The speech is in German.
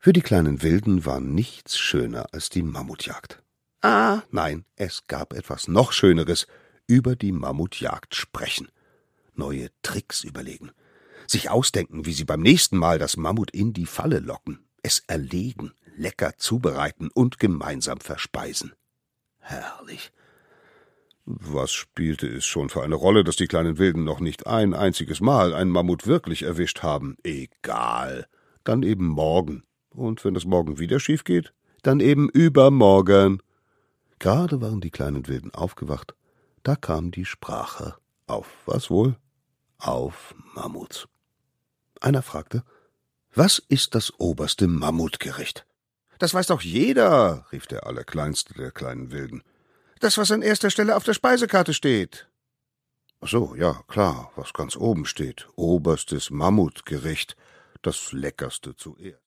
Für die kleinen Wilden war nichts schöner als die Mammutjagd. Ah, nein, es gab etwas noch Schöneres: über die Mammutjagd sprechen, neue Tricks überlegen, sich ausdenken, wie sie beim nächsten Mal das Mammut in die Falle locken, es erlegen, lecker zubereiten und gemeinsam verspeisen. Herrlich. Was spielte es schon für eine Rolle, dass die kleinen Wilden noch nicht ein einziges Mal einen Mammut wirklich erwischt haben? Egal. Dann eben morgen. Und wenn das morgen wieder schief geht, dann eben übermorgen. Gerade waren die kleinen Wilden aufgewacht, da kam die Sprache auf, was wohl? Auf Mammuts. Einer fragte: Was ist das oberste Mammutgericht? Das weiß doch jeder, rief der Allerkleinste der kleinen Wilden. Das, was an erster Stelle auf der Speisekarte steht. Ach so, ja, klar, was ganz oben steht. Oberstes Mammutgericht, das Leckerste zuerst.